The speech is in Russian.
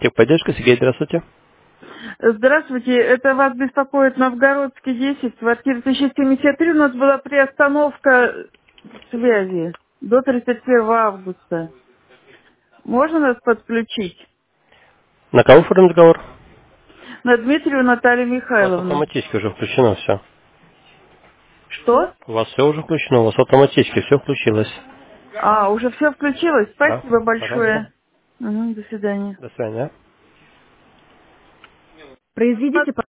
Техподдержка, Сергей, здравствуйте. Здравствуйте, это вас беспокоит Новгородский 10, квартира 1073. У нас была приостановка связи до 31 августа. Можно нас подключить? На кого оформлен договор? На Дмитриеву Наталью У вас Михайловну. автоматически уже включено все. Что? У вас все уже включено, у вас автоматически все включилось. А, уже все включилось? Да, Спасибо пожалуйста. большое. Мгм, до свидания. До свидания. Произведите